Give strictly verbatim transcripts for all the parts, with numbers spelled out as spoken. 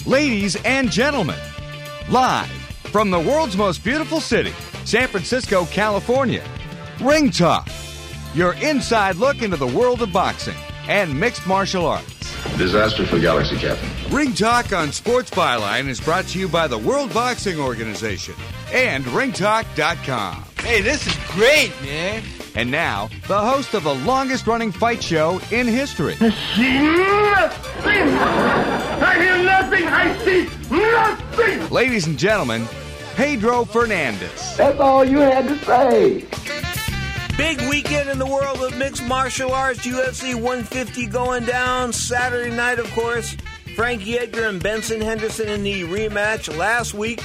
Ladies and gentlemen, live from the world's most beautiful city, San Francisco, California, Ring Talk, your inside look into the world of boxing and mixed martial arts. Disaster for Galaxy, Captain. Ring Talk on Sports Byline is brought to you by the World Boxing Organization and ring talk dot com. Hey, this is great, man. And now, the host of the longest-running fight show in history. I see nothing. I hear nothing. I see nothing. Ladies and gentlemen, Pedro Fernandez. That's all you had to say. Big weekend in the world of mixed martial arts. U F C one fifty going down Saturday night, of course. Frankie Edgar and Benson Henderson in the rematch last week.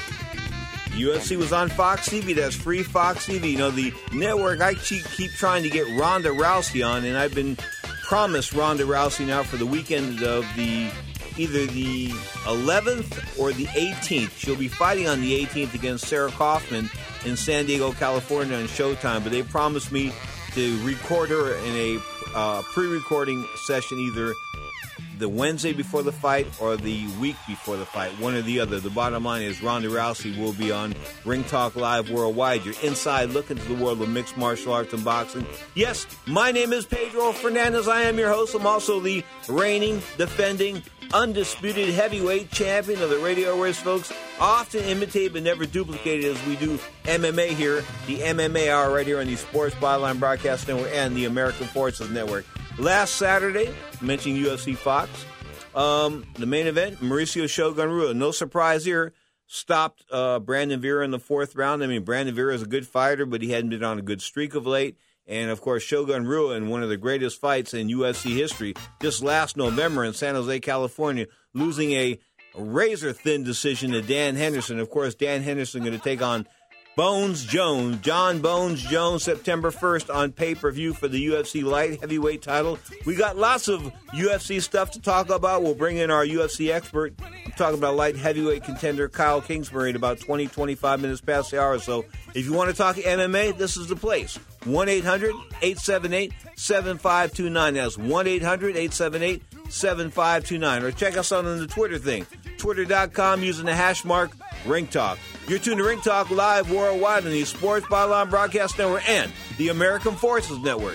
U F C was on Fox T V. That's free Fox T V. You know, the network, I keep, keep trying to get Ronda Rousey on, and I've been promised Ronda Rousey now for the weekend of the either the eleventh or the eighteenth. She'll be fighting on the eighteenth against Sarah Kaufman in San Diego, California on Showtime. But they promised me to record her in a uh, pre-recording session either the Wednesday before the fight or the week before the fight, one or the other. The bottom line is Ronda Rousey will be on Ring Talk Live Worldwide, your inside look into the world of mixed martial arts and boxing. Yes, my name is Pedro Fernandez. I am your host. I'm also the reigning, defending, undisputed heavyweight champion of the radio airways, folks. Often imitated but never duplicated as we do M M A here, the M M A Hour right here on the Sports Byline Broadcast Network and the American Forces Network. Last Saturday, mentioning U F C Fox, um, the main event, Mauricio Shogun Rua, no surprise here, stopped uh, Brandon Vera in the fourth round. I mean, Brandon Vera is a good fighter, but he hadn't been on a good streak of late. And, of course, Shogun Rua in one of the greatest fights in U F C history just last November in San Jose, California, losing a razor-thin decision to Dan Henderson. Of course, Dan Henderson going to take on Bones Jones, John Bones Jones, September first on pay-per-view for the U F C light heavyweight title. We got lots of U F C stuff to talk about. We'll bring in our U F C expert. I'm talking about light heavyweight contender Kyle Kingsbury at about twenty, twenty-five minutes past the hour. So if you want to talk M M A, this is the place. one eight hundred, eight seven eight, seven five two nine. That's one eight hundred, eight seven eight, seven five two nine. Or check us out on the Twitter thing, twitter dot com using the hash mark Ring Talk. You're tuned to Ring Talk Live Worldwide on the Sports Byline Broadcast Network and the American Forces Network.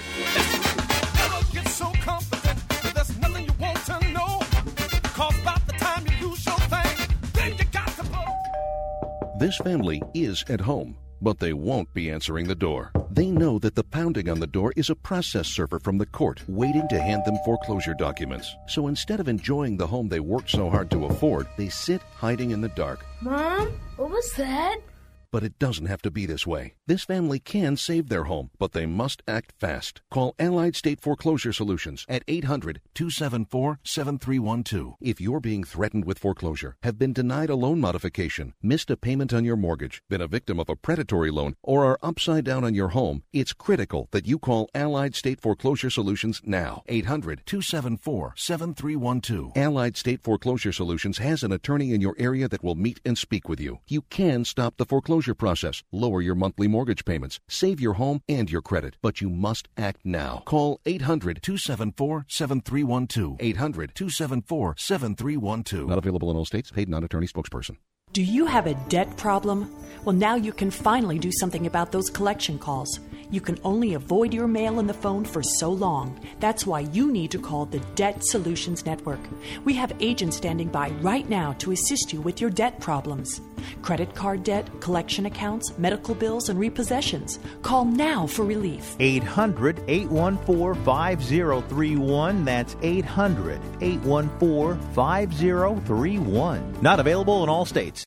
This family is at home, but they won't be answering the door. They know that the pounding on the door is a process server from the court waiting to hand them foreclosure documents. So instead of enjoying the home they worked so hard to afford, they sit hiding in the dark. Mom, what was that? But it doesn't have to be this way. This family can save their home, but they must act fast. Call Allied State Foreclosure Solutions at eight hundred, two seven four, seven three one two. If you're being threatened with foreclosure, have been denied a loan modification, missed a payment on your mortgage, been a victim of a predatory loan, or are upside down on your home, it's critical that you call Allied State Foreclosure Solutions now. eight hundred, two seven four, seven three one two. Allied State Foreclosure Solutions has an attorney in your area that will meet and speak with you. You can stop the foreclosure process, lower your monthly mortgage payments, save your home and your credit, but you must act now. Call eight hundred, two seven four, seven three one two. eight hundred, two seven four, seven three one two. Not available in all states. Paid non-attorney spokesperson. Do you have a debt problem? Well, now you can finally do something about those collection calls. You can only avoid your mail and the phone for so long. That's why you need to call the Debt Solutions Network. We have agents standing by right now to assist you with your debt problems. Credit card debt, collection accounts, medical bills, and repossessions. Call now for relief. eight hundred, eight one four, five zero three one. That's eight hundred, eight one four, five zero three one. Not available in all states.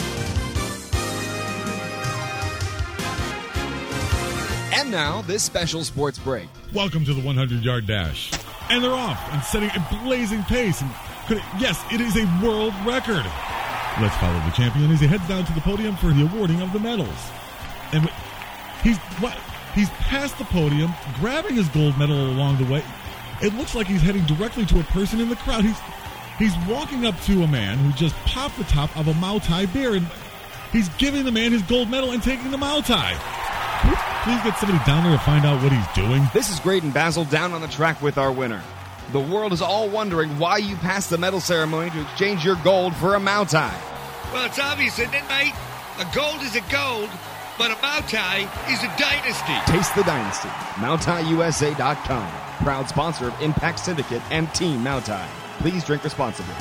And now, this special sports break. Welcome to the hundred-yard dash. And they're off and setting a blazing pace. And could it, yes, it is a world record. Let's follow the champion as he heads down to the podium for the awarding of the medals. And he's what? He's past the podium, grabbing his gold medal along the way. It looks like he's heading directly to a person in the crowd. He's he's walking up to a man who just popped the top of a Mau Tai beer, and he's giving the man his gold medal and taking the Mau Tai. Please get somebody down there to find out what he's doing. This is Graydon Basil down on the track with our winner. The world is all wondering why you passed the medal ceremony to exchange your gold for a Mau Tai. Well, it's obvious, isn't it, mate? A gold is a gold, but a Mau Tai is a dynasty. Taste the dynasty. Mau Tai U S A dot com. Proud sponsor of Impact Syndicate and Team Mau Tai. Please drink responsibly.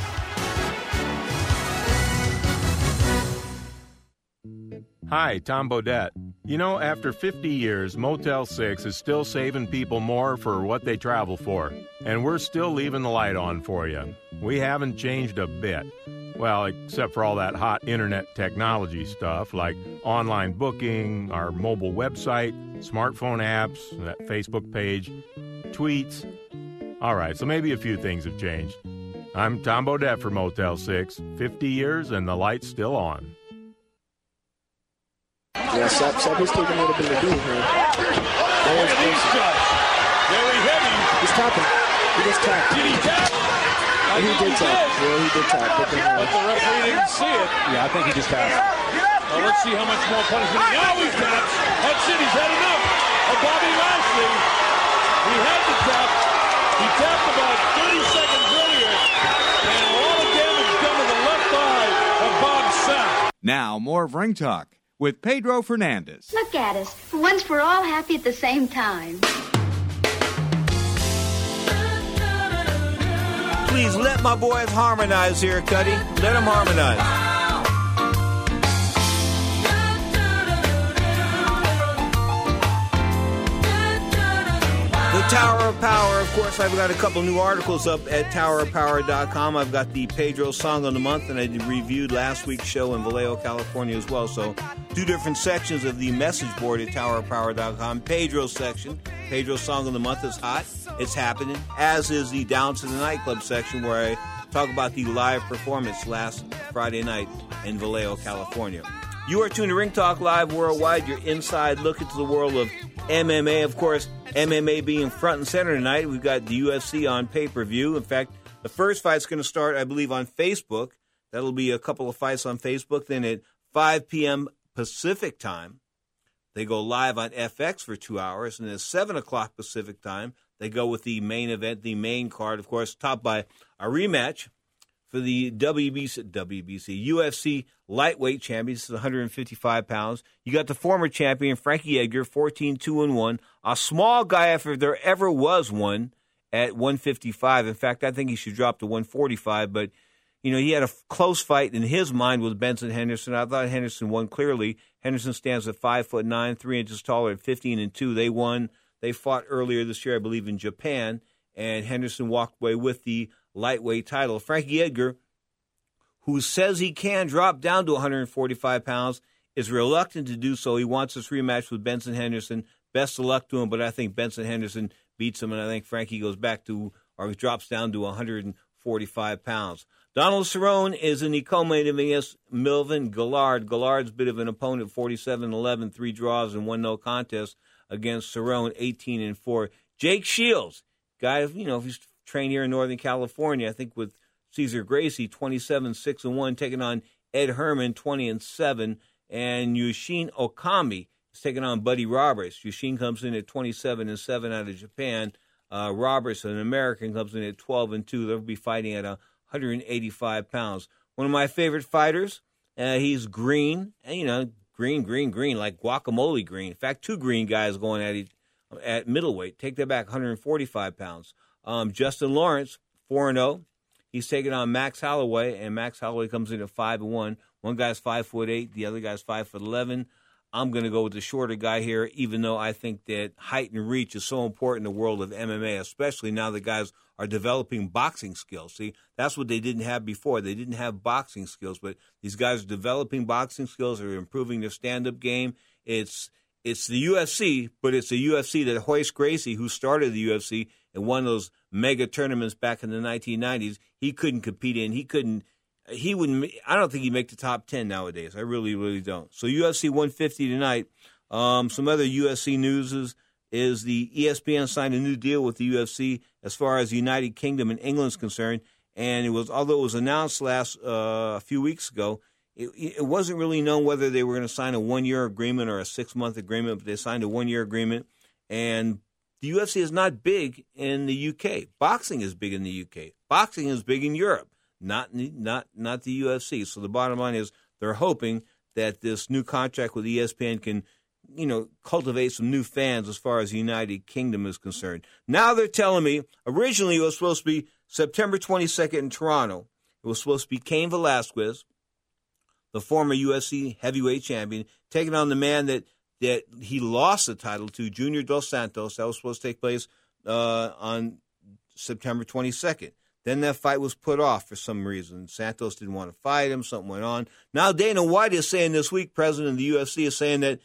Hi, Tom Bodette. You know, after fifty years, Motel six is still saving people more for what they travel for. And we're still leaving the light on for you. We haven't changed a bit. Well, except for all that hot internet technology stuff like online booking, our mobile website, smartphone apps, that Facebook page, tweets. All right, so maybe a few things have changed. I'm Tom Bodette for Motel six. fifty years and the light's still on. Yeah, Sap, Sap is taking a little bit of do here. Very heavy. He's tapping. He just tapped. Did he tap? Oh, he did tap. Yeah, he did tap. But, then, uh, but the referee didn't see it. Yeah, I think he just tapped. Well, let's see how much more punishment. Now he taps. That's it. He's had enough of Bobby Lashley. He had the tap. He tapped about thirty seconds earlier. And a lot of damage done to the left eye of Bob Sapp. Now, more of Ring Talk with Pedro Fernandez. Look at us. For once, we're all happy at the same time. Please let my boys harmonize here, Cuddy. Let them harmonize. The Tower of Power, of course, I've got a couple new articles up at tower of power dot com. I've got the Pedro Song of the Month, and I reviewed last week's show in Vallejo, California as well. So two different sections of the message board at tower of power dot com. Pedro's section, Pedro Song of the Month is hot. It's happening, as is the Down to the Nightclub section, where I talk about the live performance last Friday night in Vallejo, California. You are tuned to Ring Talk Live Worldwide, your inside look into the world of M M A. Of course, M M A being front and center tonight. We've got the U F C on pay-per-view. In fact, the first fight's going to start, I believe, on Facebook. That'll be a couple of fights on Facebook. Then at five p.m. Pacific time, they go live on F X for two hours. And at seven o'clock Pacific time, they go with the main event, the main card, of course, topped by a rematch for the W B C, W B C U F C lightweight champion. This is one hundred fifty-five pounds. You got the former champion, Frankie Edgar, fourteen two and one. A small guy, if there ever was one, at one fifty-five. In fact, I think he should drop to one forty-five. But, you know, he had a close fight in his mind with Benson Henderson. I thought Henderson won clearly. Henderson stands at five foot nine, three inches taller at fifteen and two. They won. They fought earlier this year, I believe, in Japan. And Henderson walked away with the lightweight title. Frankie Edgar, who says he can drop down to one hundred forty-five pounds, is reluctant to do so. He wants this rematch with Benson Henderson. Best of luck to him, but I think Benson Henderson beats him, and I think Frankie goes back to, or drops down to one hundred forty-five pounds. Donald Cerrone is in the co-main event against Melvin Guillard. Guillard's a bit of an opponent, forty-seven eleven, three draws and one no contest against Cerrone, eighteen and four. Jake Shields, guy, you know, he's trained here in Northern California, I think with Cesar Gracie, twenty-seven six and one, taking on Ed Herman, twenty and seven, and Yushin Okami is taking on Buddy Roberts. Yushin comes in at twenty-seven and seven out of Japan. Uh, Roberts, an American, comes in at twelve and two. They'll be fighting at one hundred eighty-five pounds. One of my favorite fighters, uh, he's green, and you know, green, green, green, like guacamole green. In fact, two green guys going at each, at middleweight. Take that back, one hundred forty-five pounds. Um, Justin Lawrence, four and oh. He's taking on Max Holloway, and Max Holloway comes in at five and one. One guy's five foot eight, the other guy's five foot eleven. I'm going to go with the shorter guy here, even though I think that height and reach is so important in the world of M M A, especially now the guys are developing boxing skills. See, that's what they didn't have before. They didn't have boxing skills, but these guys are developing boxing skills, are improving their stand-up game. It's it's the U F C, but it's the U F C that Royce Gracie, who started the U F C and won those mega tournaments back in the nineteen nineties, he couldn't compete in. He couldn't. He wouldn't. I don't think he'd make the top ten nowadays. I really, really don't. So U F C one fifty tonight. Um, some other U F C news is, is the E S P N signed a new deal with the U F C as far as the United Kingdom and England is concerned. And it was, although it was announced last uh, a few weeks ago, it, it wasn't really known whether they were going to sign a one-year agreement or a six-month agreement. But they signed a one-year agreement, and the U F C is not big in the U K. Boxing is big in the U K. Boxing is big in Europe, not not not the U F C. So the bottom line is they're hoping that this new contract with E S P N can, you know, cultivate some new fans as far as the United Kingdom is concerned. Now they're telling me originally it was supposed to be September twenty-second in Toronto. It was supposed to be Cain Velasquez, the former U F C heavyweight champion, taking on the man that that he lost the title to, Junior Dos Santos. That was supposed to take place uh, on September twenty-second. Then that fight was put off for some reason. Santos didn't want to fight him. Something went on. Now Dana White is saying this week, president of the U F C, is saying that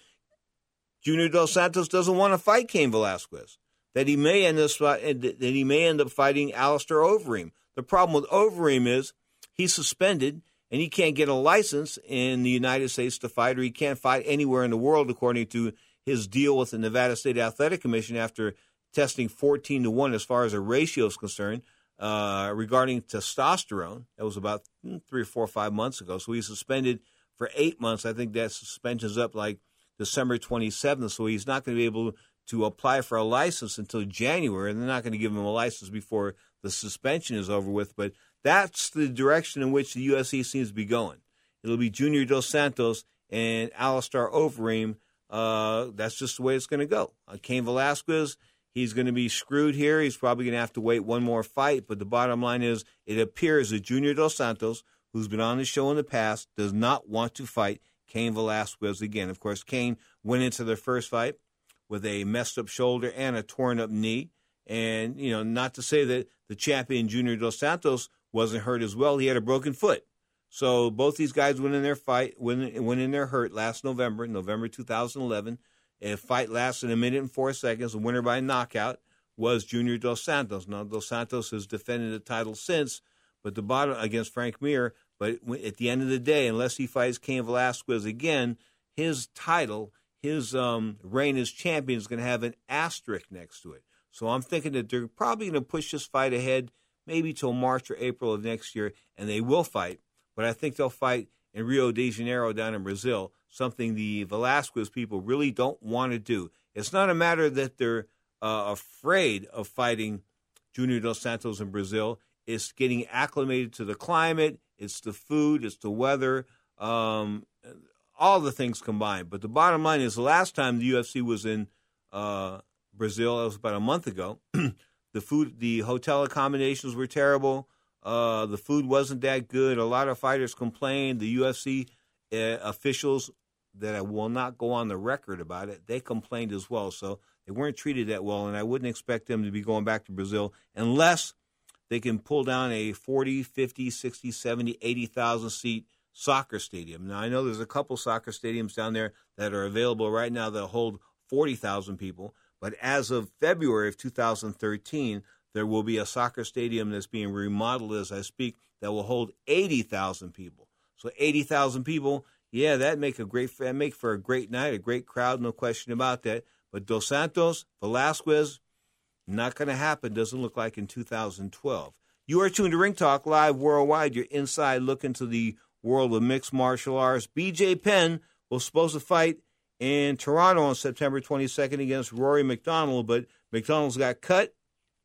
Junior Dos Santos doesn't want to fight Cain Velasquez, that he may end up, that he may end up fighting Alistair Overeem. The problem with Overeem is he's suspended, and he can't get a license in the United States to fight, or he can't fight anywhere in the world, according to his deal with the Nevada State Athletic Commission after testing fourteen to one as far as a ratio is concerned uh, regarding testosterone. That was about three or four or five months ago. So he's suspended for eight months. I think that suspension's up like December twenty-seventh, so he's not going to be able to apply for a license until January, and they're not going to give him a license before the suspension is over with. But that's the direction in which the U F C seems to be going. It'll be Junior Dos Santos and Alistair Overeem. Uh, that's just the way it's going to go. Uh, Cain Velasquez, he's going to be screwed here. He's probably going to have to wait one more fight. But the bottom line is it appears that Junior Dos Santos, who's been on the show in the past, does not want to fight Cain Velasquez again. Of course, Cain went into their first fight with a messed-up shoulder and a torn-up knee. And, you know, not to say that the champion Junior Dos Santos wasn't hurt as well. He had a broken foot. So both these guys went in their fight, went, went in their hurt last November, November two thousand eleven. A fight lasted a minute and four seconds. The winner by knockout was Junior Dos Santos. Now, Dos Santos has defended the title since, but the bottom against Frank Mir. But at the end of the day, unless he fights Cain Velasquez again, his title, his um, reign as champion is going to have an asterisk next to it. So I'm thinking that they're probably going to push this fight ahead maybe till March or April of next year, and they will fight. But I think they'll fight in Rio de Janeiro down in Brazil, something the Velasquez people really don't want to do. It's not a matter that they're uh, afraid of fighting Junior Dos Santos in Brazil. It's getting acclimated to the climate. It's the food. It's the weather. Um, all the things combined. But the bottom line is the last time the U F C was in uh, Brazil, that was about a month ago, the food, the hotel accommodations were terrible. Uh, the food wasn't that good. A lot of fighters complained. The U F C uh, officials, that I will not go on the record about it, they complained as well. So they weren't treated that well, and I wouldn't expect them to be going back to Brazil unless they can pull down a forty, fifty, sixty, seventy, eighty thousand seat soccer stadium. Now, I know there's a couple soccer stadiums down there that are available right now that hold forty thousand people, but as of February of two thousand thirteen, there will be a soccer stadium that's being remodeled as I speak that will hold eighty thousand people. So eighty thousand people, yeah, that make a great that make for a great night, a great crowd, no question about that. But Dos Santos, Velasquez, not going to happen. Doesn't look like in two thousand twelve. You are tuned to Ring Talk Live Worldwide. Your inside look into the world of mixed martial arts. B J Penn was supposed to fight in Toronto on September twenty-second against Rory McDonald, but McDonald's got cut.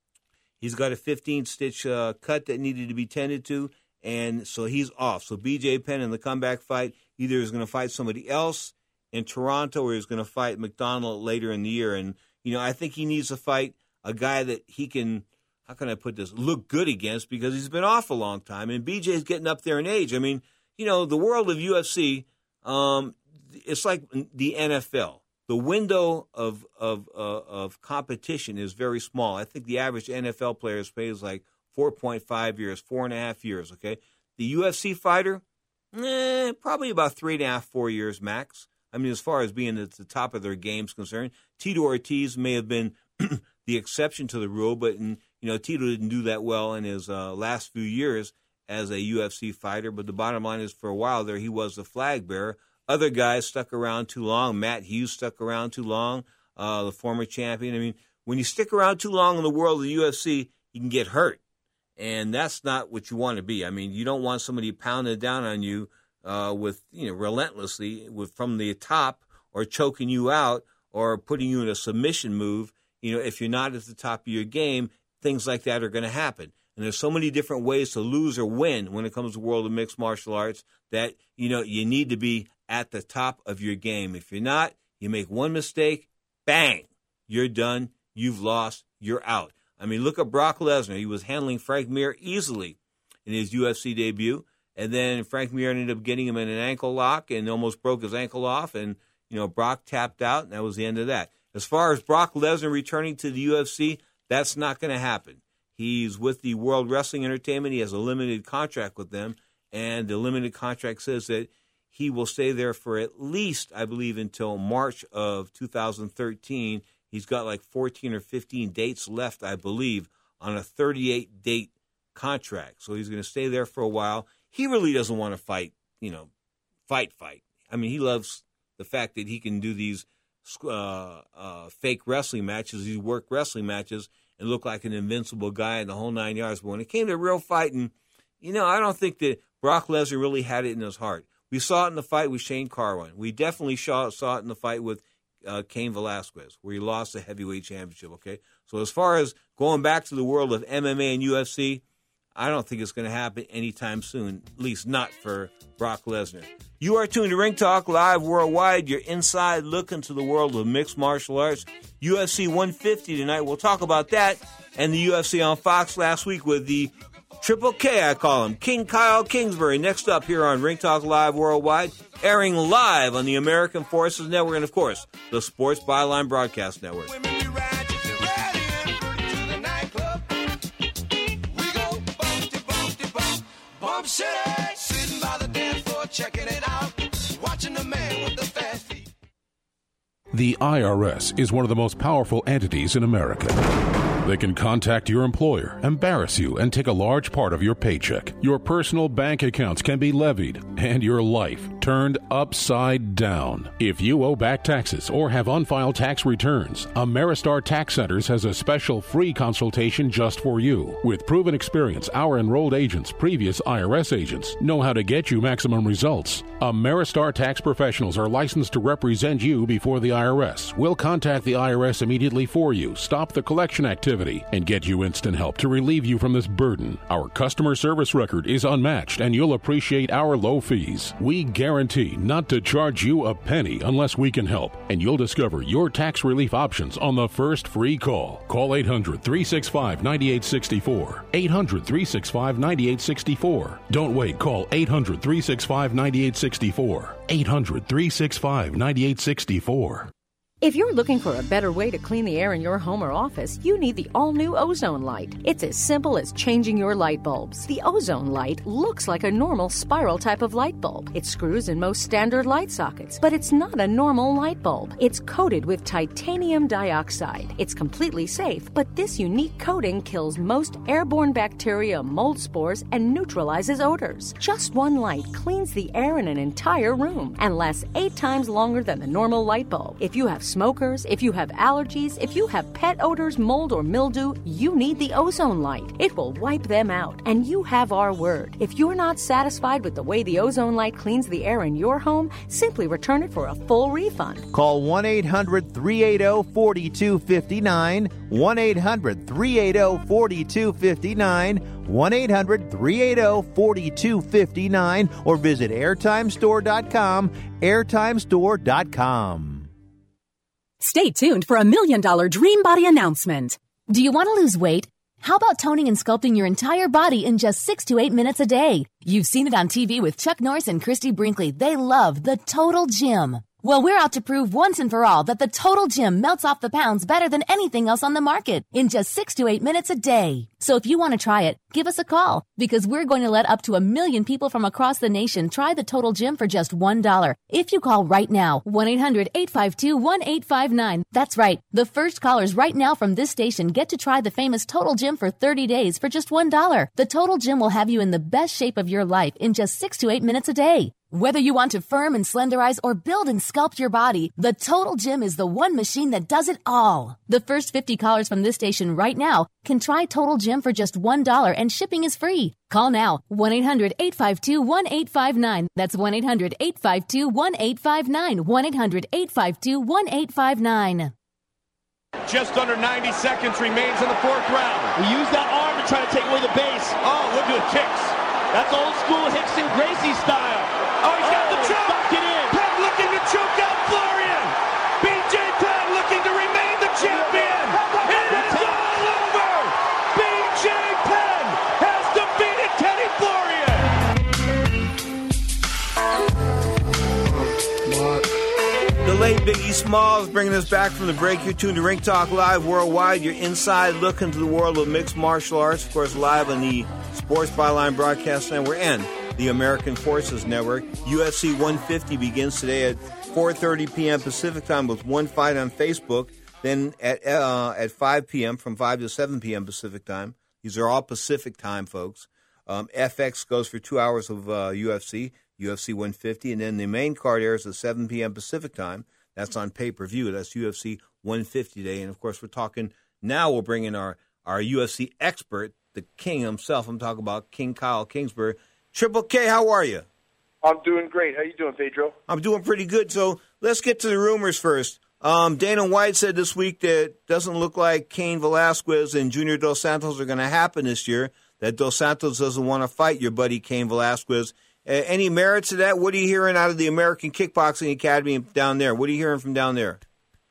He's got a fifteen-stitch uh, cut that needed to be tended to, and so he's off. So B J Penn in the comeback fight either is going to fight somebody else in Toronto or he's going to fight McDonald later in the year. And, you know, I think he needs to fight a guy that he can, how can I put this, look good against because he's been off a long time. And B J's getting up there in age. I mean, you know, the world of U F C, um, it's like the N F L. The window of of uh, of competition is very small. I think the average N F L player plays like four point five years, four and a half years, okay? The U F C fighter, eh, probably about three and a half, four years max. I mean, as far as being at the top of their game's concerned. Tito Ortiz may have been the exception to the rule, but, in, you know, Tito didn't do that well in his uh, last few years as a U F C fighter. But the bottom line is for a while there, he was the flag bearer. Other guys stuck around too long. Matt Hughes stuck around too long, uh, the former champion. I mean, when you stick around too long in the world of the U F C, you can get hurt. And that's not what you want to be. I mean, you don't want somebody pounding down on you uh, with, you know, relentlessly with from the top or choking you out or putting you in a submission move you know, if you're not at the top of your game, things like that are going to happen. And there's so many different ways to lose or win when it comes to the world of mixed martial arts that, you know, you need to be at the top of your game. If you're not, you make one mistake, bang, you're done, you've lost, you're out. I mean, look at Brock Lesnar. He was handling Frank Mir easily in his U F C debut, and then Frank Mir ended up getting him in an ankle lock and almost broke his ankle off, and, you know, Brock tapped out, and that was the end of that. As far as Brock Lesnar returning to the U F C, that's not going to happen. He's with the World Wrestling Entertainment. He has a limited contract with them, and the limited contract says that he will stay there for at least, I believe, until March of two thousand thirteen. He's got like fourteen or fifteen dates left, I believe, on a thirty-eight date contract. So he's going to stay there for a while. He really doesn't want to fight, you know, fight, fight. I mean, he loves the fact that he can do these uh, uh, fake wrestling matches, these work wrestling matches, and look like an invincible guy in the whole nine yards. But when it came to real fighting, you know, I don't think that Brock Lesnar really had it in his heart. We saw it in the fight with Shane Carwin. We definitely saw, saw it in the fight with uh, Cain Velasquez, where he lost the heavyweight championship, okay? So as far as going back to the world of M M A and U F C, I don't think it's going to happen anytime soon, at least not for Brock Lesnar. You are tuned to Ring Talk Live Worldwide, your inside look into the world of mixed martial arts. U F C one fifty tonight. We'll talk about that and the U F C on Fox last week with the Triple K, I call him, King Kyle Kingsbury. Next up here on Ring Talk Live Worldwide, airing live on the American Forces Network and, of course, the Sports Byline Broadcast Network. City, sitting by the dance floor, checking it out, watching the man with the fast feet. The I R S is one of the most powerful entities in America. They can contact your employer, embarrass you, and take a large part of your paycheck. Your personal bank accounts can be levied, and your life turned upside down. If you owe back taxes or have unfiled tax returns, Ameristar Tax Centers has a special free consultation just for you. With proven experience, our enrolled agents, previous I R S agents, know how to get you maximum results. Ameristar Tax Professionals are licensed to represent you before the I R S. We'll contact the I R S immediately for you, stop the collection activity, and get you instant help to relieve you from this burden. Our customer service record is unmatched, and you'll appreciate our low fees. We guarantee not to charge you a penny unless we can help, and you'll discover your tax relief options on the first free call. Call eight hundred, three six five, nine eight six four. eight hundred, three six five, nine eight six four. Don't wait. Call eight hundred, three six five, nine eight six four. eight hundred, three six five, nine eight six four. If you're looking for a better way to clean the air in your home or office, you need the all-new Ozone Light. It's as simple as changing your light bulbs. The Ozone Light looks like a normal spiral type of light bulb. It screws in most standard light sockets, but it's not a normal light bulb. It's coated with titanium dioxide. It's completely safe, but this unique coating kills most airborne bacteria, mold spores, and neutralizes odors. Just one light cleans the air in an entire room and lasts eight times longer than the normal light bulb. If you have smokers, if you have allergies, if you have pet odors, mold, or mildew, you need the Ozone Light. It will wipe them out, and you have our word. If you're not satisfied with the way the Ozone Light cleans the air in your home, simply return it for a full refund. Call one eight hundred, three eight zero, four two five nine, one eight hundred, three eight zero, four two five nine, one eight hundred, three eight zero, four two five nine, or visit airtime store dot com, airtime store dot com. Stay tuned for a million dollar dream body announcement. Do you want to lose weight? How about toning and sculpting your entire body in just six to eight minutes a day? You've seen it on T V with Chuck Norris and Christy Brinkley. They love the Total Gym. Well, we're out to prove once and for all that the Total Gym melts off the pounds better than anything else on the market in just six to eight minutes a day. So if you want to try it, give us a call because we're going to let up to a million people from across the nation try the Total Gym for just one dollar. If you call right now, one eight hundred, eight five two, one eight five nine. That's right. The first callers right now from this station get to try the famous Total Gym for thirty days for just one dollar. The Total Gym will have you in the best shape of your life in just six to eight minutes a day. Whether you want to firm and slenderize or build and sculpt your body, the Total Gym is the one machine that does it all. The first fifty callers from this station right now can try Total Gym for just one dollar and shipping is free. Call now, one eight hundred, eight five two, one eight five nine. That's one eight hundred, eight five two, one eight five nine. one eight hundred, eight five two, one eight five nine. Just under ninety seconds remains in the fourth round. He used that arm to try to take away the base. Oh, look at the kicks. That's old school Hickson Gracie style. Oh, he's got oh, the choke. Stuck it in. Penn looking to choke out Florian. B J Penn looking to remain the champion. It is all over. B J Penn has defeated Kenny Florian. The late Biggie Smalls bringing us back from the break. You're tuned to Ring Talk Live worldwide. Your inside look into the world of mixed martial arts. Of course, live on the Sports Byline Broadcast Network and the American Forces Network. U F C one fifty begins today at four thirty p.m. Pacific time with one fight on Facebook. Then at uh, at five p.m. from five to seven p.m. Pacific time. These are all Pacific time, folks. Um, F X goes for two hours of uh, U F C. U F C one fifty, and then the main card airs at seven p.m. Pacific time. That's on pay-per-view. That's U F C one fifty Day. And, of course, we're talking now we'll bring in our, our U F C expert, the king himself. I'm talking about King Kyle Kingsbury. Triple K, how are you? I'm doing great. How you doing, Pedro? I'm doing pretty good. So let's get to the rumors first. Um, Dana White said this week that it doesn't look like Cain Velasquez and Junior Dos Santos are going to happen this year, that Dos Santos doesn't want to fight your buddy Cain Velasquez. Uh, any merit to that? What are you hearing out of the American Kickboxing Academy down there? What are you hearing from down there?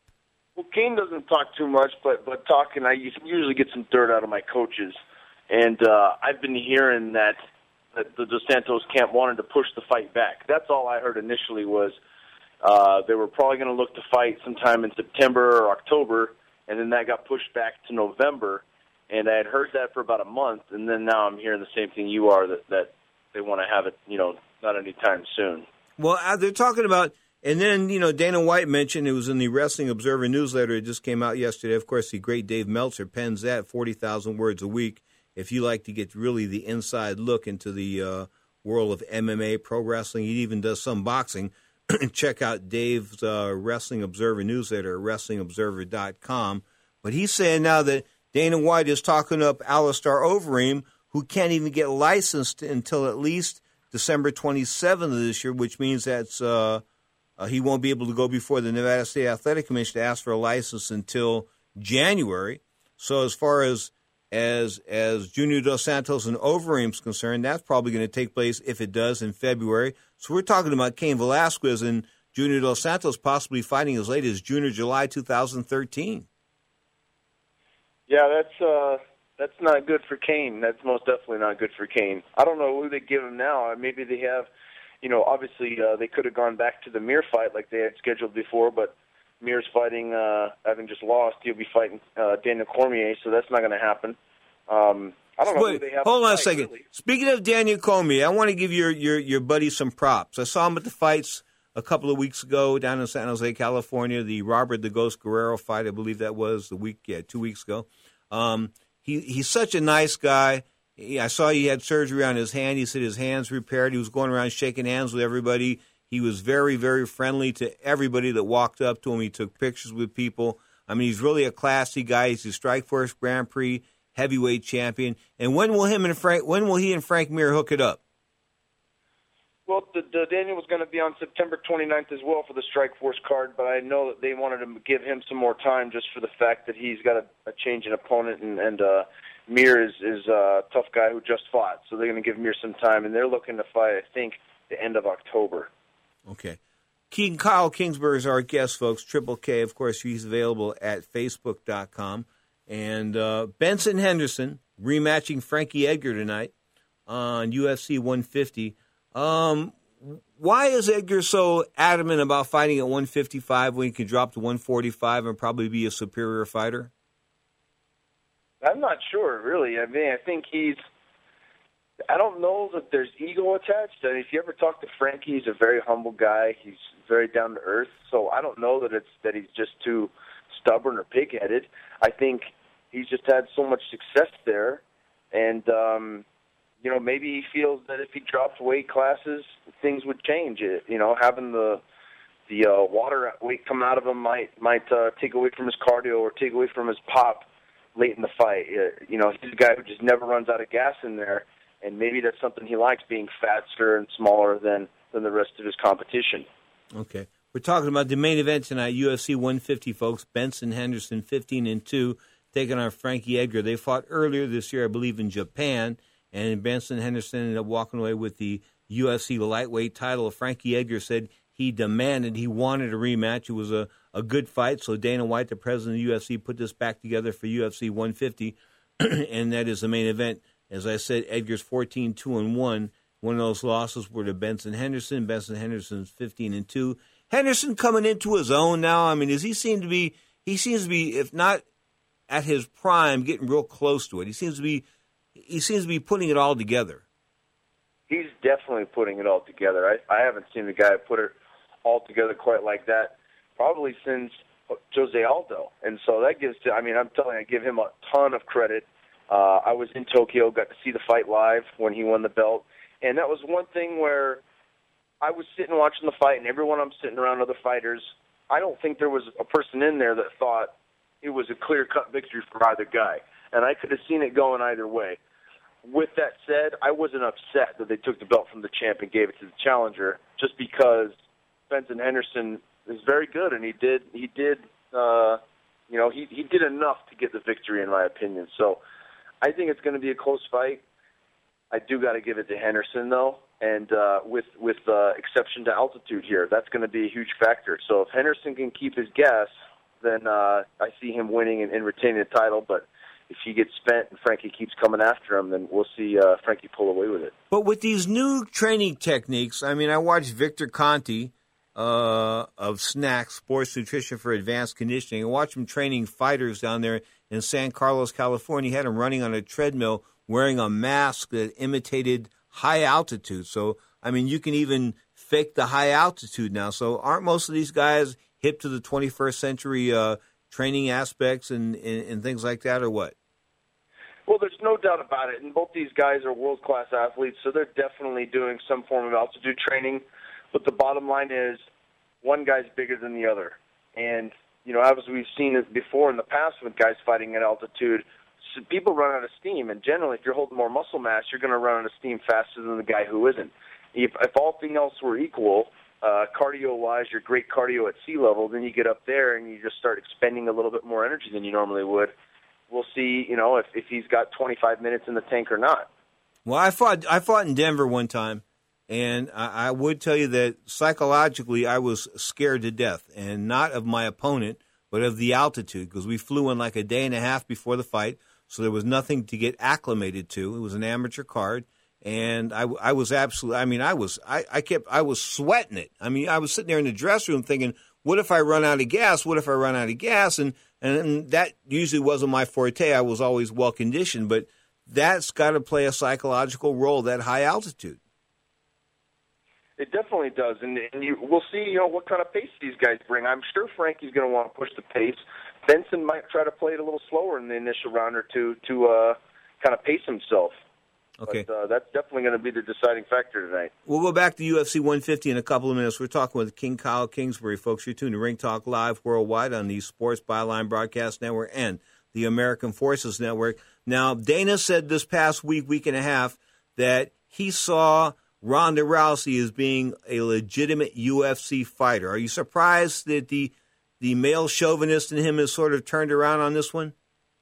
Well, Cain doesn't talk too much, but but talking, I usually get some dirt out of my coaches. And uh, I've been hearing that, that the Dos Santos camp wanted to push the fight back. That's all I heard initially was uh, they were probably going to look to fight sometime in September or October, and then that got pushed back to November. And I had heard that for about a month, and then now I'm hearing the same thing you are, that, that they want to have it, you know, not anytime soon. Well, uh, they're talking about, and then, you know, Dana White mentioned, it was in the Wrestling Observer newsletter, it just came out yesterday. Of course, the great Dave Meltzer pens that, forty thousand words a week. If you like to get really the inside look into the uh, world of M M A, pro wrestling, he even does some boxing, check out Dave's uh, Wrestling Observer newsletter at wrestling observer dot com. But he's saying now that Dana White is talking up Alistair Overeem, who can't even get licensed until at least December twenty-seventh of this year, which means that uh, uh, he won't be able to go before the Nevada State Athletic Commission to ask for a license until January. So as far as as as Junior Dos Santos and Overeem's concerned, that's probably going to take place, if it does, in February. So we're talking about Cain Velasquez and Junior Dos Santos possibly fighting as late as June or July two thousand thirteen. Yeah, that's uh, that's not good for Cain. That's most definitely not good for Cain. I don't know who they give him now. Maybe they have, you know, obviously uh, they could have gone back to the Mir fight like they had scheduled before, but Mir's fighting, uh, having just lost, he'll be fighting uh, Daniel Cormier, so that's not going to happen. Um, I don't know Wait, who they have. hold on fight, a second. Really. Speaking of Daniel Cormier, I want to give your, your, your buddy some props. I saw him at the fights a couple of weeks ago down in San Jose, California, the Robert the Ghost Guerrero fight, I believe that was the week, yeah, two weeks ago. Um, he he's such a nice guy. He, I saw he had surgery on his hand. He said his hand's repaired. He was going around shaking hands with everybody. He was very, very friendly to everybody that walked up to him. He took pictures with people. I mean, he's really a classy guy. He's a Strikeforce Grand Prix heavyweight champion. And when will him and Frank? When will he and Frank Mir hook it up? Well, the, the Daniel was going to be on September twenty-ninth as well for the Strikeforce card, but I know that they wanted to give him some more time just for the fact that he's got a, a change in opponent, and, and uh, Mir is, is a tough guy who just fought. So they're going to give Mir some time, and they're looking to fight, I think, the end of October. Okay. King Kyle Kingsbury is our guest, folks. Triple K, of course, he's available at facebook dot com. And uh, Benson Henderson rematching Frankie Edgar tonight on U F C one fifty. Um, why is Edgar so adamant about fighting at one fifty-five when he can drop to one forty-five and probably be a superior fighter? I'm not sure, really. I mean, I think he's – I don't know that there's ego attached. I mean, if you ever talk to Frankie, he's a very humble guy. He's very down to earth. So I don't know that it's that he's just too stubborn or pig-headed. I think he's just had so much success there, and um, you know, maybe he feels that if he dropped weight classes, things would change. It, you know, having the the uh, water weight come out of him might might uh, take away from his cardio or take away from his pop late in the fight. Uh, you know, he's a guy who just never runs out of gas in there. And maybe that's something he likes, being faster and smaller than, than the rest of his competition. Okay. We're talking about the main event tonight, U F C one fifty, folks. Benson Henderson, fifteen and two, taking on Frankie Edgar. They fought earlier this year, I believe, in Japan, and Benson Henderson ended up walking away with the U F C lightweight title. Frankie Edgar said he demanded, he wanted a rematch. It was a, a good fight, so Dana White, the president of the U F C, put this back together for U F C one fifty, and that is the main event. As I said, Edgar's fourteen two and one. One of those losses were to Benson Henderson. Benson Henderson's fifteen and two. Henderson coming into his own now. I mean, does he seem to be, he seems to be, if not at his prime, getting real close to it. He seems to be, he seems to be putting it all together. He's definitely putting it all together. I, I haven't seen a guy put it all together quite like that probably since Jose Aldo. And so that gives, to, I mean, I'm telling you, I give him a ton of credit. Uh, I was in Tokyo, got to see the fight live when he won the belt. And that was one thing where I was sitting watching the fight, and everyone I'm sitting around other fighters, I don't think there was a person in there that thought it was a clear-cut victory for either guy. And I could have seen it going either way. With that said, I wasn't upset that they took the belt from the champ and gave it to the challenger, just because Benson Henderson is very good, and he did, he did, uh, you know, he he did enough to get the victory, in my opinion. So I think it's going to be a close fight. I do got to give it to Henderson, though, and uh, with with uh, exception to altitude here, that's going to be a huge factor. So if Henderson can keep his gas, then uh, I see him winning and, and retaining the title. But if he gets spent and Frankie keeps coming after him, then we'll see uh, Frankie pull away with it. But with these new training techniques, I mean, I watched Victor Conti uh, of SNAC, Sports Nutrition for Advanced Conditioning. I watched him training fighters down there in San Carlos, California. He had them running on a treadmill, wearing a mask that imitated high altitude. So, I mean, you can even fake the high altitude now. So aren't most of these guys hip to the twenty-first century uh, training aspects and, and, and things like that, or what? Well, there's no doubt about it. And both these guys are world-class athletes, so they're definitely doing some form of altitude training. But the bottom line is one guy's bigger than the other. And, you know, as we've seen it before in the past with guys fighting at altitude, people run out of steam, and generally, if you're holding more muscle mass, you're going to run out of steam faster than the guy who isn't. If, if all things else were equal, uh, cardio-wise, you're great cardio at sea level, then you get up there and you just start expending a little bit more energy than you normally would. We'll see, you know, if, if he's got twenty-five minutes in the tank or not. Well, I fought I fought in Denver one time, and I, I would tell you that psychologically I was scared to death, and not of my opponent, but of the altitude, because we flew in like a day and a half before the fight. So there was nothing to get acclimated to. It was an amateur card, and I, I was absolutely. I mean, I was. I, I kept. I was sweating it. I mean, I was sitting there in the dressing room thinking, "What if I run out of gas? What if I run out of gas?" And and that usually wasn't my forte. I was always well conditioned, but that's got to play a psychological role. That high altitude. It definitely does, and, and you, we'll see. You know what kind of pace these guys bring. I'm sure Frankie's going to want to push the pace. Benson might try to play it a little slower in the initial round or two to uh, kind of pace himself. Okay. But uh, that's definitely going to be the deciding factor tonight. We'll go back to U F C one fifty in a couple of minutes. We're talking with King Kyle Kingsbury. Folks, you're tuned to Ring Talk Live worldwide on the Sports Byline Broadcast Network and the American Forces Network. Now, Dana said this past week, week and a half, that he saw Ronda Rousey as being a legitimate U F C fighter. Are you surprised that the the male chauvinist in him has sort of turned around on this one?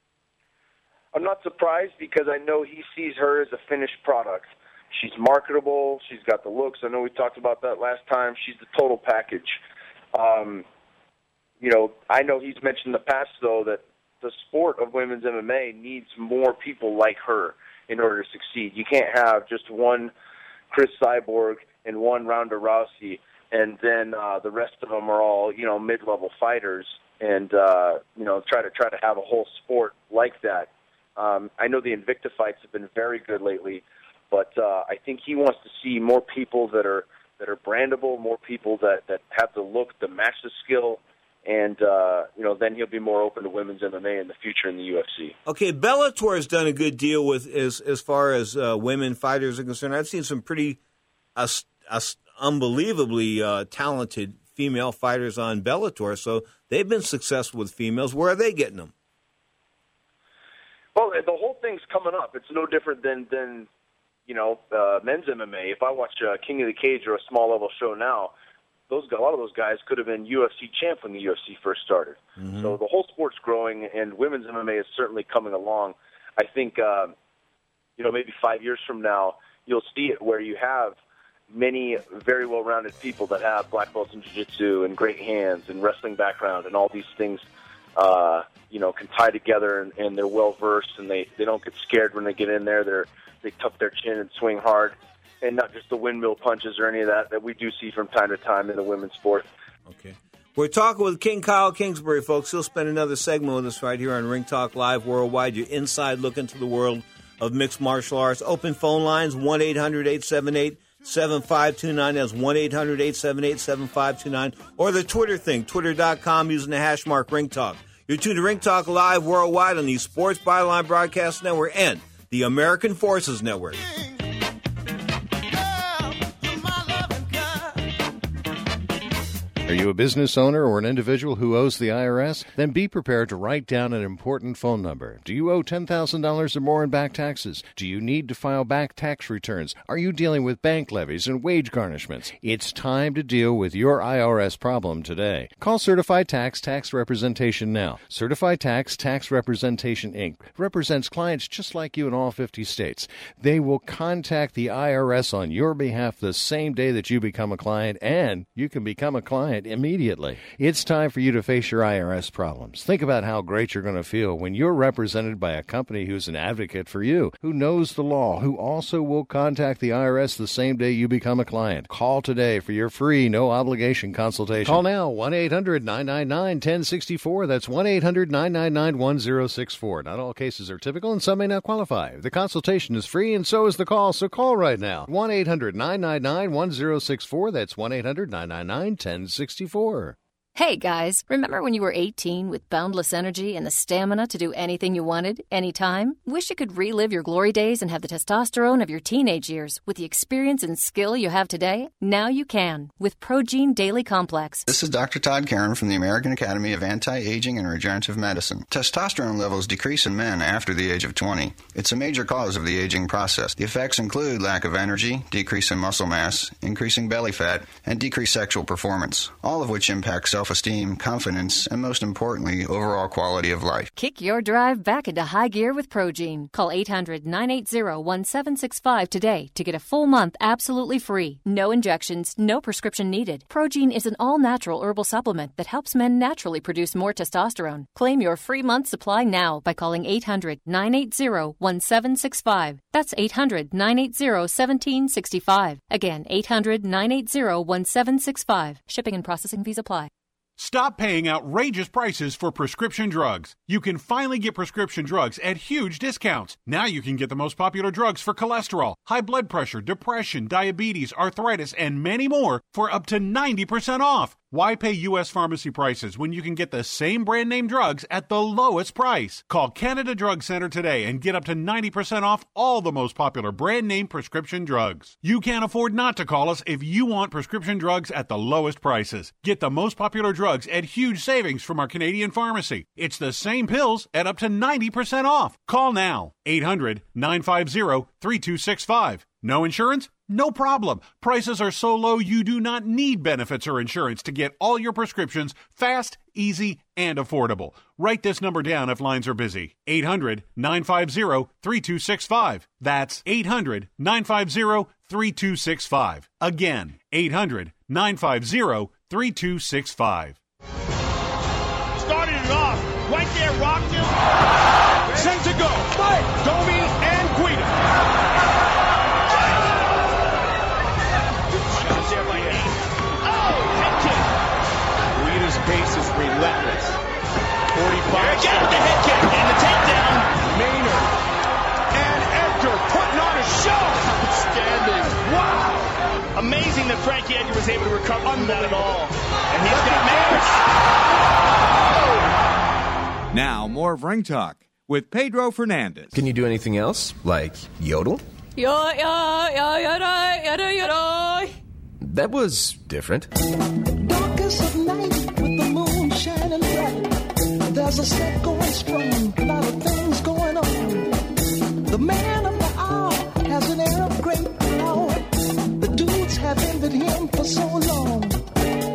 I'm not surprised because I know he sees her as a finished product. She's marketable. She's got the looks. I know we talked about that last time. She's the total package. Um, you know, I know he's mentioned in the past, though, that the sport of women's M M A needs more people like her in order to succeed. You can't have just one Chris Cyborg and one Ronda Rousey, and then uh, the rest of them are all, you know, mid-level fighters, and uh, you know, try to try to have a whole sport like that. Um, I know the Invicta fights have been very good lately, but uh, I think he wants to see more people that are that are brandable, more people that, that have the look, the match the skill, and uh, you know, then he'll be more open to women's M M A in the future in the U F C. Okay, Bellator has done a good deal with as as far as uh, women fighters are concerned. I've seen some pretty uh, uh, unbelievably uh, talented female fighters on Bellator, so they've been successful with females. Where are they getting them? Well, the whole thing's coming up. It's no different than, than you know, uh, men's M M A. If I watch uh, King of the Cage or a small-level show now, those a lot of those guys could have been U F C champ when the U F C first started. Mm-hmm. So the whole sport's growing, and women's M M A is certainly coming along. I think, uh, you know, maybe five years from now, you'll see it where you have many very well-rounded people that have black belts in jiu-jitsu and great hands and wrestling background and all these things, uh, you know, can tie together, and, and they're well-versed, and they, they don't get scared when they get in there. They're, they tuck their chin and swing hard, and not just the windmill punches or any of that that we do see from time to time in the women's sport. Okay. We're talking with King Kyle Kingsbury, folks. He'll spend another segment with us right here on Ring Talk Live Worldwide, your inside look into the world of mixed martial arts. Open phone lines, one eight hundred eight seven eight seven five two nine. That's one eight hundred eight seven eight seven five two nine. Or the Twitter thing, twitter dot com, using the hash mark Ring Talk. You're tuned to Ring Talk Live Worldwide on the Sports Byline Broadcast Network and the American Forces Network. Are you a business owner or an individual who owes the I R S? Then be prepared to write down an important phone number. Do you owe ten thousand dollars or more in back taxes? Do you need to file back tax returns? Are you dealing with bank levies and wage garnishments? It's time to deal with your I R S problem today. Call Certified Tax Tax Representation now. Certified Tax Tax Representation, Incorporated represents clients just like you in all fifty states. They will contact the I R S on your behalf the same day that you become a client, and you can become a client immediately. It's time for you to face your I R S problems. Think about how great you're going to feel when you're represented by a company who's an advocate for you, who knows the law, who also will contact the I R S the same day you become a client. Call today for your free, no-obligation consultation. Call now, one eight hundred nine nine nine one zero six four. That's one eight hundred nine nine nine one zero six four. Not all cases are typical, and some may not qualify. The consultation is free, and so is the call, so call right now. one eight hundred nine nine nine one zero six four. That's one eight hundred nine nine nine one zero six four. Hey guys, remember when you were eighteen with boundless energy and the stamina to do anything you wanted, anytime? Wish you could relive your glory days and have the testosterone of your teenage years with the experience and skill you have today? Now you can with Progene Daily Complex. This is Doctor Todd Karen from the American Academy of Anti-Aging and Regenerative Medicine. Testosterone levels decrease in men after the age of twenty. It's a major cause of the aging process. The effects include lack of energy, decrease in muscle mass, increasing belly fat, and decreased sexual performance, all of which impact self self-esteem, confidence, and most importantly, overall quality of life. Kick your drive back into high gear with Progene. Call eight hundred nine eight zero one seven six five today to get a full month absolutely free. No injections, no prescription needed. Progene is an all-natural herbal supplement that helps men naturally produce more testosterone. Claim your free month supply now by calling eight hundred nine eight zero one seven six five. That's eight hundred nine eight zero one seven six five. Again, eight hundred nine eight zero one seven six five. Shipping and processing fees apply. Stop paying outrageous prices for prescription drugs. You can finally get prescription drugs at huge discounts. Now you can get the most popular drugs for cholesterol, high blood pressure, depression, diabetes, arthritis, and many more for up to ninety percent off. Why pay U S pharmacy prices when you can get the same brand name drugs at the lowest price? Call Canada Drug Center today and get up to ninety percent off all the most popular brand name prescription drugs. You can't afford not to call us if you want prescription drugs at the lowest prices. Get the most popular drugs at huge savings from our Canadian pharmacy. It's the same pills at up to ninety percent off. Call now, eight hundred nine five zero three two six five. No insurance? No problem. Prices are so low you do not need benefits or insurance to get all your prescriptions fast, easy, and affordable. Write this number down if lines are busy. eight hundred nine five zero three two six five. That's eight hundred nine five zero three two six five. Again, eight hundred nine five zero three two six five. Started it off. Right there, rocked him. Sent to go. Fight. Domi and Guida. Guida's pace is relentless. forty-five. Again with the head kick and the takedown. Maynard and Edgar putting on a show. Outstanding. Wow. Amazing that Frankie Edgar was able to recover from that at all. And he's got Maynard. Now, more of Ring Talk with Pedro Fernandez. Can you do anything else? Like yodel? Yo, yo, yo, yo, yo, yo, That was different. Darkest of night with the moon shining bright. There's a set going strong, a lot of things going on. The man of the hour has an air of great power. The dudes have envied him for so long.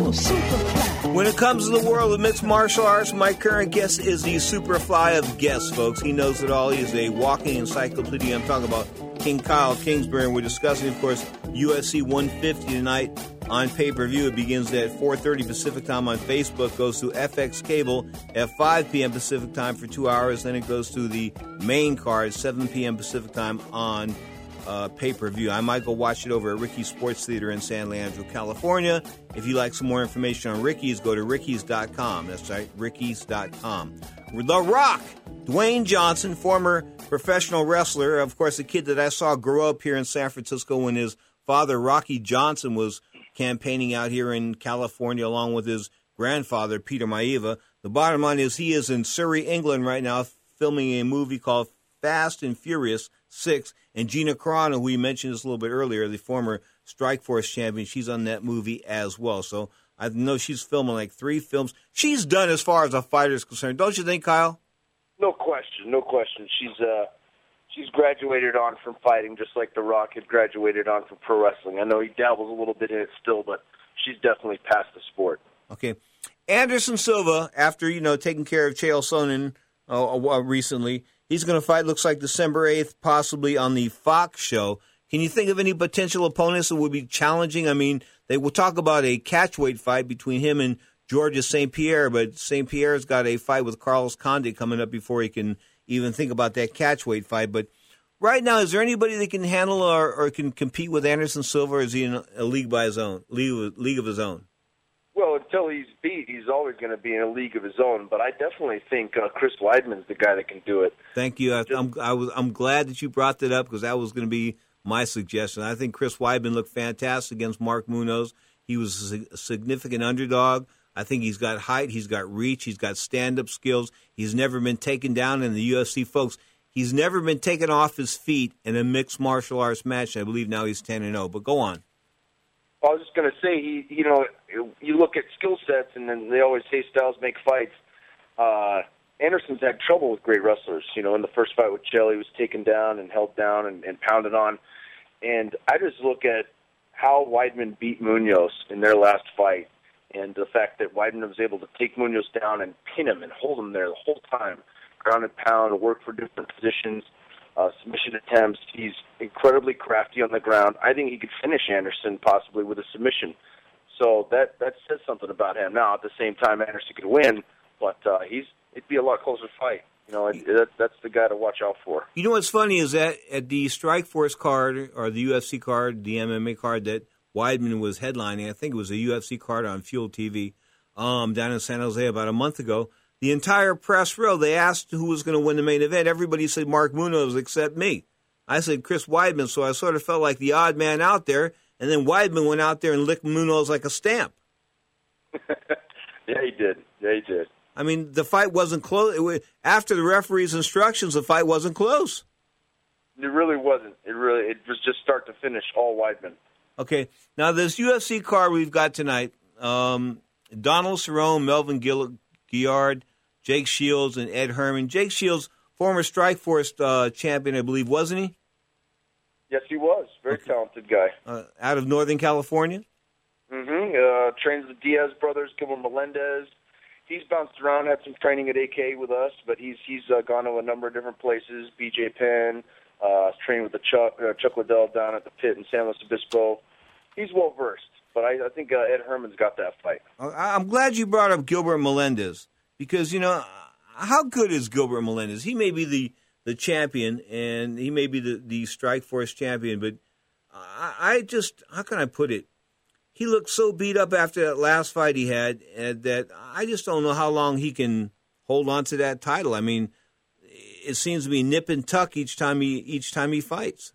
a Superfly. When it comes to the world of mixed martial arts, my current guest is the Superfly of guests, folks. He knows it all. He is a walking encyclopedia. I'm talking about King Kyle Kingsbury, and we're discussing, of course, U F C one fifty tonight on pay-per-view. It begins at four thirty Pacific time on Facebook, goes to F X Cable at five p.m. Pacific time for two hours. Then it goes to the main card, seven p.m. Pacific time on uh, pay-per-view. I might go watch it over at Ricky's Sports Theater in San Leandro, California. If you'd like some more information on Ricky's, go to ricky's dot com. That's right, ricky's dot com. The Rock, Dwayne Johnson, former professional wrestler, of course, a kid that I saw grow up here in San Francisco when his father, Rocky Johnson, was campaigning out here in California along with his grandfather, Peter Maiva. The bottom line is he is in Surrey, England right now, filming a movie called Fast and Furious six. And Gina Carano, who we mentioned this a little bit earlier, the former Strikeforce champion, she's on that movie as well. So I know she's filming like three films. She's done as far as a fighter is concerned. Don't you think, Kyle? No question, no question. She's uh, she's graduated on from fighting, just like The Rock had graduated on from pro wrestling. I know he dabbles a little bit in it still, but she's definitely past the sport. Okay. Anderson Silva, after, you know, taking care of Chael Sonnen uh, uh, recently, he's going to fight, looks like December eighth, possibly on the Fox show. Can you think of any potential opponents that would be challenging? I mean, they will talk about a catchweight fight between him and Georges Saint Pierre, but Saint Pierre's got a fight with Carlos Condit coming up before he can even think about that catchweight fight. But right now, is there anybody that can handle or, or can compete with Anderson Silva, or is he in a league by his own, league, league of his own? Well, until he's beat, he's always going to be in a league of his own. But I definitely think uh, Chris Weidman's the guy that can do it. Thank you. I, I'm I was I'm glad that you brought that up because that was going to be my suggestion. I think Chris Weidman looked fantastic against Mark Munoz. He was a significant underdog. I think he's got height, he's got reach, he's got stand-up skills. He's never been taken down in the U F C, folks. He's never been taken off his feet in a mixed martial arts match. I believe now he's ten and oh. But go on. I was just going to say, he, you know, you look at skill sets, and then they always say styles make fights. Uh, Anderson's had trouble with great wrestlers. You know, in the first fight with Chael, he was taken down and held down and, and pounded on. And I just look at how Weidman beat Munoz in their last fight, and the fact that Weidman was able to take Munoz down and pin him and hold him there the whole time, ground and pound, work for different positions, uh, submission attempts. He's incredibly crafty on the ground. I think he could finish Anderson possibly with a submission. So that that says something about him. Now, at the same time, Anderson could win, but uh, he's it'd be a lot closer fight. You know, it, that, that's the guy to watch out for. You know what's funny is that at the Strikeforce card or the U F C card, the M M A card that Weidman was headlining, I think it was a U F C card on Fuel T V um, down in San Jose about a month ago. The entire press row, they asked who was going to win the main event. Everybody said Mark Munoz except me. I said Chris Weidman, so I sort of felt like the odd man out there. And then Weidman went out there and licked Munoz like a stamp. Yeah, he did. Yeah, he did. I mean, the fight wasn't close. It was, after the referee's instructions, the fight wasn't close. It really wasn't. It really it was just start to finish all Weidman. Okay, now this U F C card we've got tonight, um, Donald Cerrone, Melvin Gill- Guillard, Jake Shields, and Ed Herman. Jake Shields, former Strikeforce uh, champion, I believe, wasn't he? Yes, he was. Very okay. talented guy. Uh, out of Northern California? Mm-hmm. Uh, trains the Diaz brothers, Gilbert Melendez. He's bounced around, had some training at A K with us, but he's he's uh, gone to a number of different places. B J Penn, uh, trained with the Chuck, uh, Chuck Liddell down at the pit in San Luis Obispo. He's well-versed, but I, I think uh, Ed Herman's got that fight. I'm glad you brought up Gilbert Melendez because, you know, how good is Gilbert Melendez? He may be the, the champion, and he may be the, the Strikeforce champion, but I, I just, how can I put it? He looked so beat up after that last fight he had and that I just don't know how long he can hold on to that title. I mean, it seems to be nip and tuck each time he each time he fights.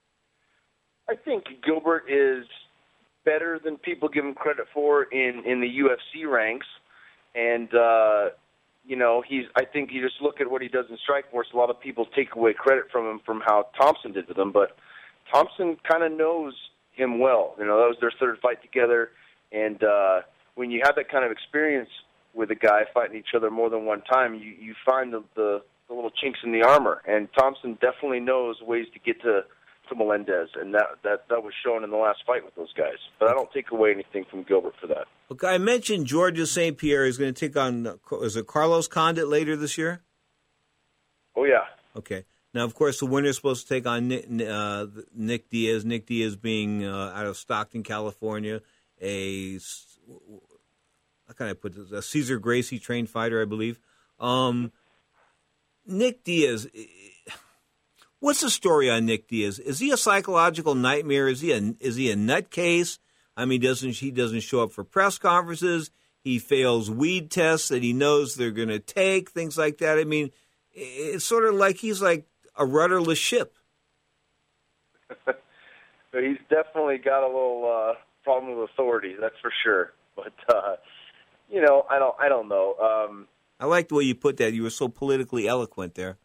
I think Gilbert is better than people give him credit for in, in the U F C ranks, and uh, you know he's. I think you just look at what he does in Strikeforce. A lot of people take away credit from him from how Thompson did with him, but Thompson kind of knows him well. You know, that was their third fight together, and uh, when you have that kind of experience with a guy fighting each other more than one time, you, you find the, the, the little chinks in the armor, and Thompson definitely knows ways to get to, to Melendez, and that, that, that was shown in the last fight with those guys. But I don't take away anything from Gilbert for that. Look, I mentioned Georges Saint Pierre is going to take on, is it Carlos Condit later this year? Oh, yeah. Okay. Now, of course, the winner is supposed to take on Nick, uh, Nick Diaz. Nick Diaz being uh, out of Stockton, California, a, how can I put this, a Cesar Gracie-trained fighter, I believe. Um, Nick Diaz, what's the story on Nick Diaz? Is he a psychological nightmare? Is he a, is he a nutcase? I mean, doesn't he doesn't show up for press conferences? He fails weed tests that he knows they're going to take, things like that. I mean, it's sort of like he's like a rudderless ship. He's definitely got a little uh, problem with authority, that's for sure. But uh, you know, I don't, I don't know. Um, I like the way you put that. You were so politically eloquent there.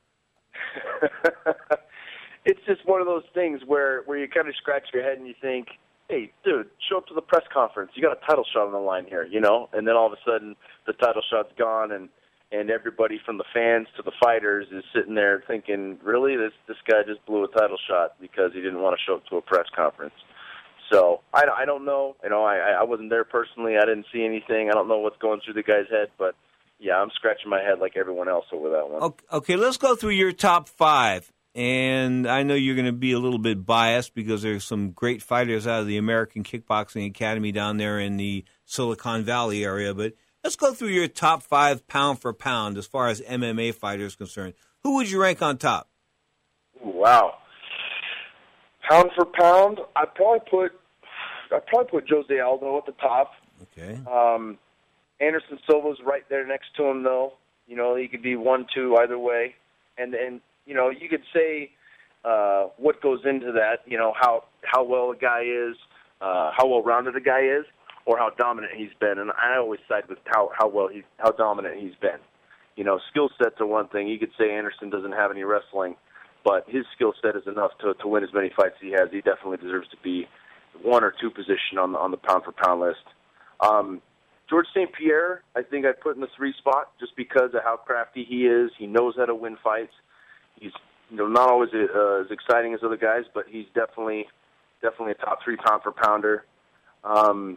It's just one of those things where, where you kind of scratch your head and you think, hey, dude, show up to the press conference. You got a title shot on the line here, you know? And then all of a sudden the title shot's gone, and, and everybody from the fans to the fighters is sitting there thinking, really, this this guy just blew a title shot because he didn't want to show up to a press conference. So I, I don't know. You know, I, I wasn't there personally. I didn't see anything. I don't know what's going through the guy's head, but, yeah, I'm scratching my head like everyone else over that one. Okay, okay let's go through your top five. And I know you're going to be a little bit biased because there's some great fighters out of the American Kickboxing Academy down there in the Silicon Valley area. But let's go through your top five pound for pound as far as M M A fighters concerned. Who would you rank on top? Ooh, wow. Pound for pound, I'd probably put I'd probably put Jose Aldo at the top. Okay. Um, Anderson Silva's right there next to him, though. You know, he could be one, two, either way. And and you know, you could say uh, what goes into that. You know, how how well a guy is, uh, how well rounded a guy is, or how dominant he's been. And I always side with how how well he how dominant he's been. You know, skill sets are one thing. You could say Anderson doesn't have any wrestling, but his skill set is enough to to win as many fights as he has. He definitely deserves to be one or two position on the on the pound for pound list. Um, George Saint Pierre, I think I'd put in the three spot just because of how crafty he is. He knows how to win fights. He's, you know, not always uh, as exciting as other guys, but he's definitely definitely a top three pound for pounder. Um,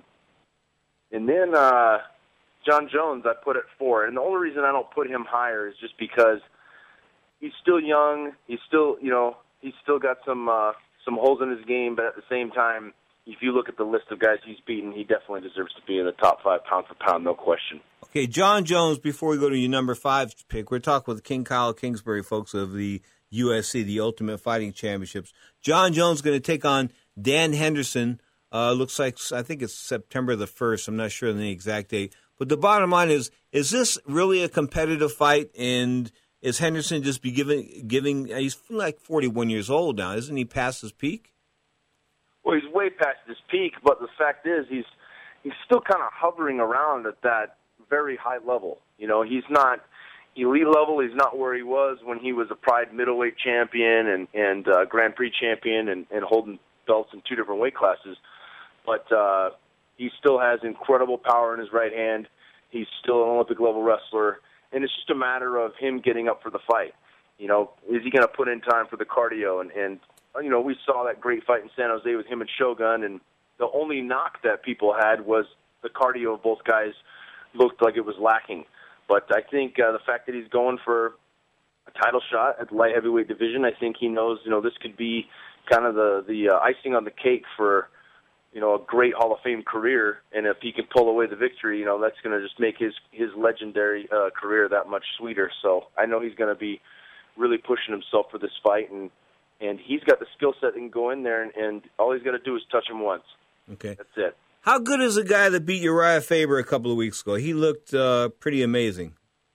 and then uh, John Jones, I put at four. And the only reason I don't put him higher is just because he's still young. He's still, you know, he's still got some uh, some holes in his game, but at the same time, if you look at the list of guys he's beaten, he definitely deserves to be in the top five pound for pound, no question. Okay, John Jones, before we go to your number five pick, we're talking with King Kyle Kingsbury, folks, of the U S C, the Ultimate Fighting Championships. John Jones is going to take on Dan Henderson. Uh, looks like, I think it's September the first. I'm not sure on the exact date. But the bottom line is, is this really a competitive fight? And is Henderson just be giving, giving he's like forty-one years old now. Isn't he past his peak? Well, he's way past his peak, but the fact is he's he's still kind of hovering around at that very high level. You know, he's not elite level. He's not where he was when he was a Pride middleweight champion and, and uh, Grand Prix champion and, and holding belts in two different weight classes. But uh, he still has incredible power in his right hand. He's still an Olympic-level wrestler, and it's just a matter of him getting up for the fight. You know, is he going to put in time for the cardio? And, and you know, we saw that great fight in San Jose with him and Shogun, and the only knock that people had was the cardio of both guys looked like it was lacking. But I think uh, the fact that he's going for a title shot at the light heavyweight division, I think he knows, you know, this could be kind of the, the uh, icing on the cake for, you know, a great Hall of Fame career. And if he can pull away the victory, you know, that's going to just make his, his legendary uh, career that much sweeter. So I know he's going to be really pushing himself for this fight, and and he's got the skill set that can go in there, and, and all he's got to do is touch him once. Okay. That's it. How good is the guy that beat Uriah Faber a couple of weeks ago? He looked uh, pretty amazing.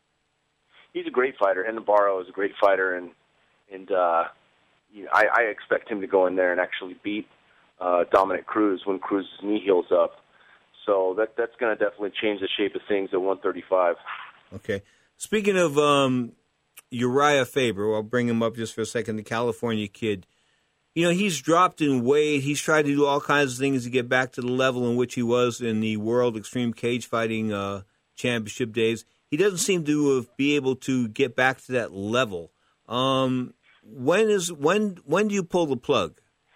He's a great fighter, and Navarro is a great fighter, and and uh, you know, I, I expect him to go in there and actually beat uh, Dominic Cruz when Cruz's knee heals up. So that that's going to definitely change the shape of things at one thirty-five. Okay. Speaking of um, Uriah Faber, I'll bring him up just for a second, the California kid. You know, he's dropped in weight. He's tried to do all kinds of things to get back to the level in which he was in the World Extreme Cage Fighting uh, Championship days. He doesn't seem to have be able to get back to that level. Um, when is when when do you pull the plug?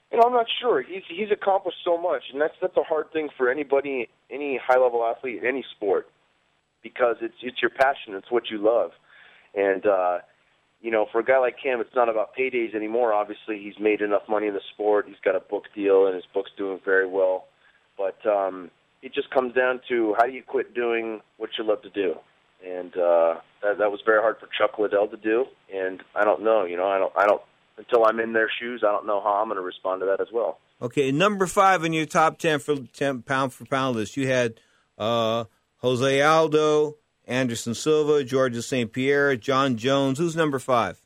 You know, I'm not sure. He's he's accomplished so much, and that's that's a hard thing for anybody, any high-level athlete in any sport, because it's it's your passion, it's what you love. And, uh, you know, for a guy like him, it's not about paydays anymore. Obviously, he's made enough money in the sport. He's got a book deal, and his book's doing very well. But um, it just comes down to how do you quit doing what you love to do. And uh, that, that was very hard for Chuck Liddell to do, and I don't know. You know, I don't I don't. Until I'm in their shoes, I don't know how I'm going to respond to that as well. Okay, number five in your top ten for ten pound for pound list, you had uh, Jose Aldo, Anderson Silva, Georges Saint Pierre, John Jones. Who's number five?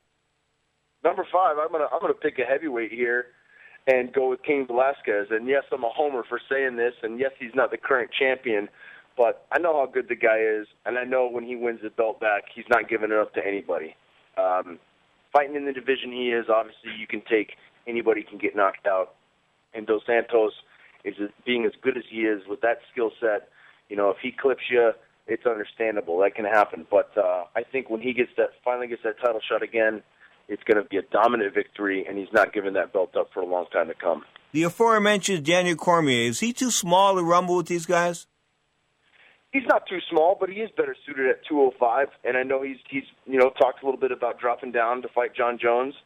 Number five, I'm going to I'm going to pick a heavyweight here and go with Cain Velasquez. And yes, I'm a homer for saying this, and yes, he's not the current champion, but I know how good the guy is, and I know when he wins the belt back, he's not giving it up to anybody. Um, Fighting in the division he is, obviously you can take, anybody can get knocked out. And Dos Santos is being as good as he is with that skill set. You know, if he clips you, it's understandable. That can happen. But uh, I think when he gets that, finally gets that title shot again, it's going to be a dominant victory, and he's not giving that belt up for a long time to come. The aforementioned Daniel Cormier, is he too small to rumble with these guys? He's not too small, but he is better suited at two oh five, and I know he's he's you know talked a little bit about dropping down to fight John Jones.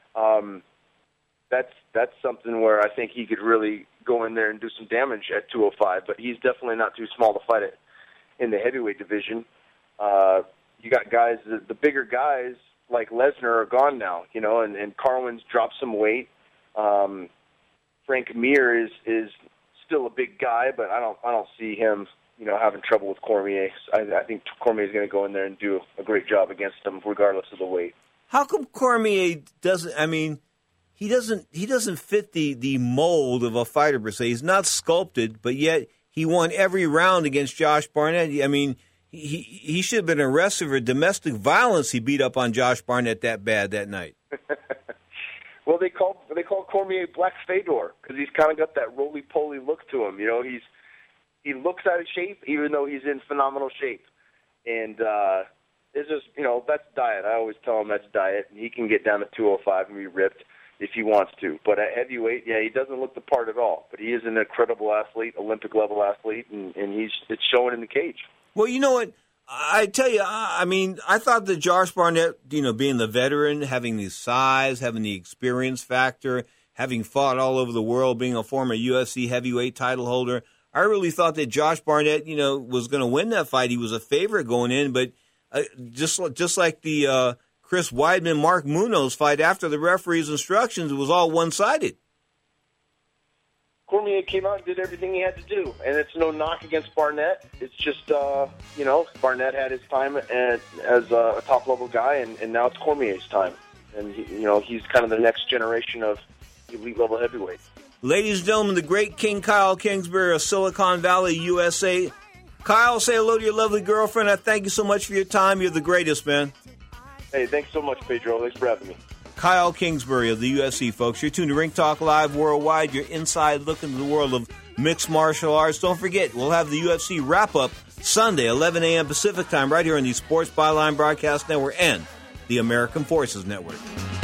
Um, that's that's something where I think he could really go in there and do some damage at two oh five, but he's definitely not too small to fight it in the heavyweight division. Uh, you got guys, the, the bigger guys like Lesnar are gone now, you know, and, and Carwin's dropped some weight. Um, Frank Mir is is still a big guy, but I don't I don't see him, you know, having trouble with Cormier. I, I think Cormier is going to go in there and do a great job against him, regardless of the weight. How come Cormier doesn't? I mean, he doesn't. He doesn't fit the, the mold of a fighter per se. He's not sculpted, but yet he won every round against Josh Barnett. I mean, he he should have been arrested for domestic violence. He beat up on Josh Barnett that bad that night. Well, they call they call Cormier Black Fedor because he's kind of got that roly-poly look to him. You know, he's. He looks out of shape, even though he's in phenomenal shape. And uh, it's just, you know, that's diet. I always tell him that's diet. And he can get down to two oh five and be ripped if he wants to. But at heavyweight, yeah, he doesn't look the part at all. But he is an incredible athlete, Olympic-level athlete, and, and he's it's showing in the cage. Well, you know what? I tell you, I mean, I thought that Josh Barnett, you know, being the veteran, having the size, having the experience factor, having fought all over the world, being a former U F C heavyweight title holder, I really thought that Josh Barnett, you know, was going to win that fight. He was a favorite going in, but uh, just just like the uh, Chris Weidman Mark Munoz fight, after the referee's instructions, it was all one sided. Cormier came out and did everything he had to do, and it's no knock against Barnett. It's just, uh, you know, Barnett had his time at, as a top level guy, and, and now it's Cormier's time, and he, you know, he's kind of the next generation of elite level heavyweights. Ladies and gentlemen, the great King Kyle Kingsbury of Silicon Valley, U S A. Kyle, say hello to your lovely girlfriend. I thank you so much for your time. You're the greatest, man. Hey, thanks so much, Pedro. Thanks for having me. Kyle Kingsbury of the U F C, folks. You're tuned to Ring Talk Live Worldwide, your inside look into the world of mixed martial arts. Don't forget, we'll have the U F C wrap-up Sunday, eleven a.m. Pacific time, right here on the Sports Byline Broadcast Network and the American Forces Network.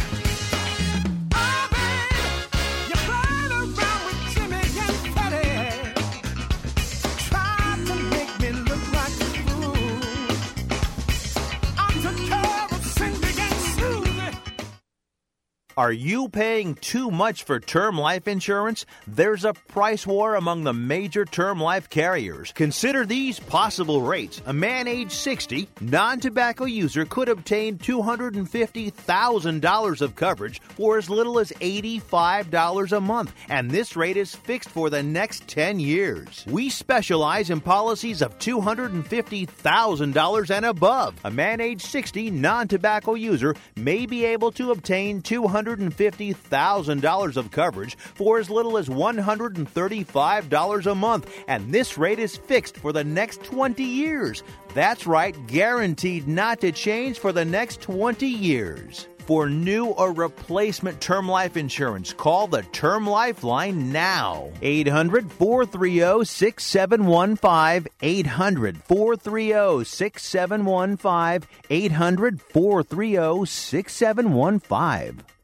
Are you paying too much for term life insurance? There's a price war among the major term life carriers. Consider these possible rates. A man age sixty, non-tobacco user could obtain two hundred fifty thousand dollars of coverage for as little as eighty-five dollars a month, and this rate is fixed for the next ten years. We specialize in policies of two hundred fifty thousand dollars and above. A man age sixty, non-tobacco user may be able to obtain two hundred fifty thousand dollars of coverage for as little as one hundred thirty-five dollars a month, and this rate is fixed for the next twenty years. That's right, guaranteed not to change for the next twenty years. For new or replacement term life insurance, call the Term Lifeline now. eight hundred, four three zero, six seven one five. eight hundred, four three zero, six seven one five. eight hundred, four three zero, six seven one five.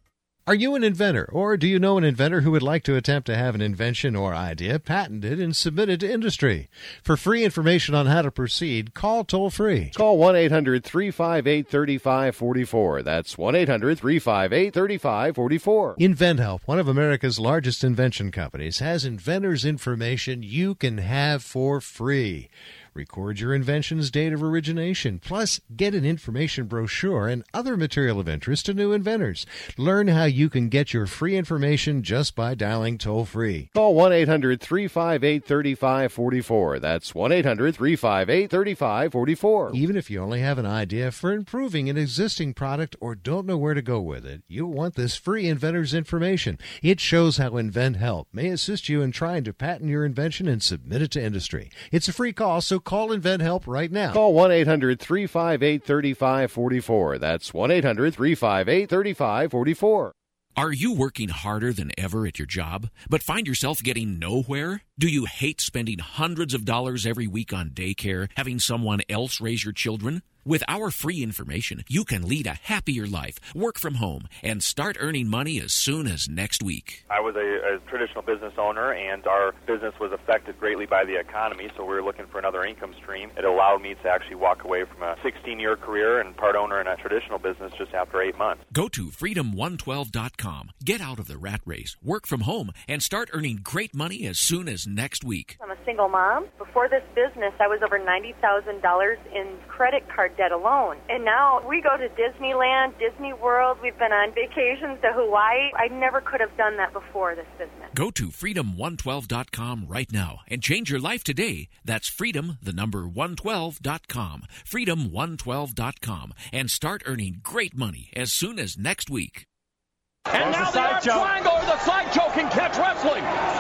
Are you an inventor, or do you know an inventor who would like to attempt to have an invention or idea patented and submitted to industry? For free information on how to proceed, call toll-free. Call one eight hundred three five eight three five four four. That's one eight hundred three five eight three five four four. InventHelp, one of America's largest invention companies, has inventors' information you can have for free. Record your invention's date of origination, plus get an information brochure and other material of interest to new inventors. Learn how you can get your free information just by dialing toll-free. Call one eight hundred three five eight three five four four. That's one eight hundred three five eight three five four four. Even if you only have an idea for improving an existing product or don't know where to go with it, you'll want this free inventor's information. It shows how InventHelp may assist you in trying to patent your invention and submit it to industry. It's a free call, so call InventHelp right now. Call one eight hundred three five eight three five four four. That's one eight hundred three five eight three five four four. Are you working harder than ever at your job, but find yourself getting nowhere? Do you hate spending hundreds of dollars every week on daycare, having someone else raise your children? With our free information, you can lead a happier life, work from home, and start earning money as soon as next week. I was a, a traditional business owner, and our business was affected greatly by the economy, so we were looking for another income stream. It allowed me to actually walk away from a sixteen-year career and part owner in a traditional business just after eight months. Go to freedom one twelve dot com. Get out of the rat race, work from home, and start earning great money as soon as next week. I'm a single mom. Before this business, I was over ninety thousand dollars in credit card debt alone. And now we go to Disneyland, Disney World. We've been on vacations to Hawaii. I never could have done that before this business. Go to freedom one twelve dot com right now and change your life today. That's freedom, the number one twelve dot com. freedom one twelve dot com. And start earning great money as soon as next week. And now the arm triangle or the side choke in catch wrestling.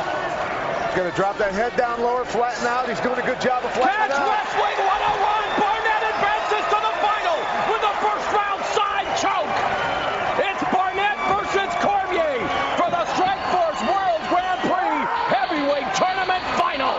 He's going to drop that head down lower, flatten out. He's doing a good job of flattening out. Catch wrestling one oh one. Barnett advances to the final with the first round side choke. It's Barnett versus Cormier for the Strikeforce World Grand Prix Heavyweight Tournament Final.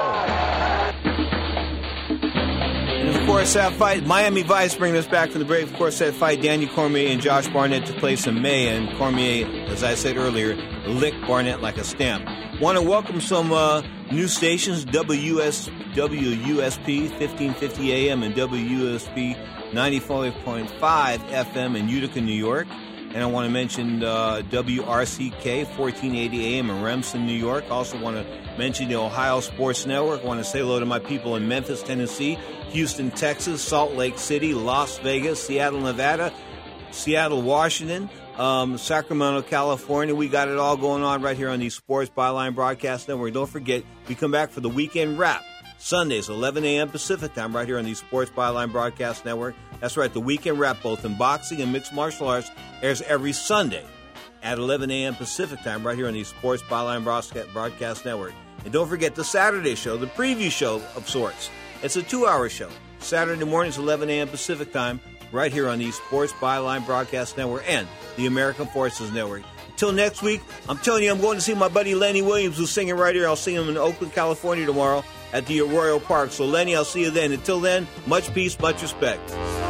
And of course, that fight, Miami Vice bringing us back from the break. Of course, that fight, Daniel Cormier and Josh Barnett took place in May, and Cormier, as I said earlier, licked Barnett like a stamp. Want to welcome some uh, new stations, W S, W U S P fifteen fifty A M and W U S P ninety-five point five F M in Utica, New York. And I want to mention uh, W R C K fourteen eighty A M in Remsen, New York. Also want to mention the Ohio Sports Network. I want to say hello to my people in Memphis, Tennessee, Houston, Texas, Salt Lake City, Las Vegas, Seattle, Nevada, Seattle, Washington, um, Sacramento, California. We got it all going on right here on the Sports Byline Broadcast Network. Don't forget, we come back for the weekend wrap. Sundays, eleven a.m. Pacific time, right here on the Sports Byline Broadcast Network. That's right, the weekend wrap, both in boxing and mixed martial arts, airs every Sunday at eleven a.m. Pacific time, right here on the Sports Byline Broadcast Network. And don't forget the Saturday show, the preview show of sorts. It's a two-hour show. Saturday mornings, eleven a.m. Pacific time, right here on the Sports Byline Broadcast Network and the American Forces Network. Until next week, I'm telling you, I'm going to see my buddy Lenny Williams, who's singing right here. I'll see him in Oakland, California tomorrow at the Arroyo Park. So, Lenny, I'll see you then. Until then, much peace, much respect.